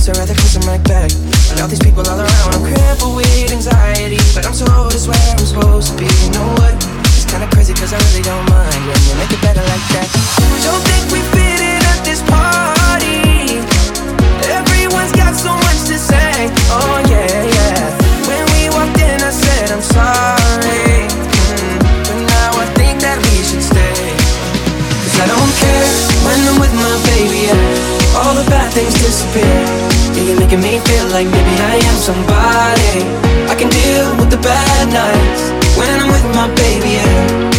So I'd rather kiss them right back. I got these people all around, I'm crippled with anxiety, but I'm told it's where I'm supposed to be. You know what? It's kinda crazy cause I really don't mind when you make it better like that. Don't think we fit in at this party. Everyone's got so much to say. Oh yeah, yeah. When we walked in I said I'm sorry, but now I think that we should stay. Cause I don't care when I'm with my baby, yeah. All the bad things disappear. Yeah, you're making me feel like maybe I am somebody. I can deal with the bad nights when I'm with my baby, yeah.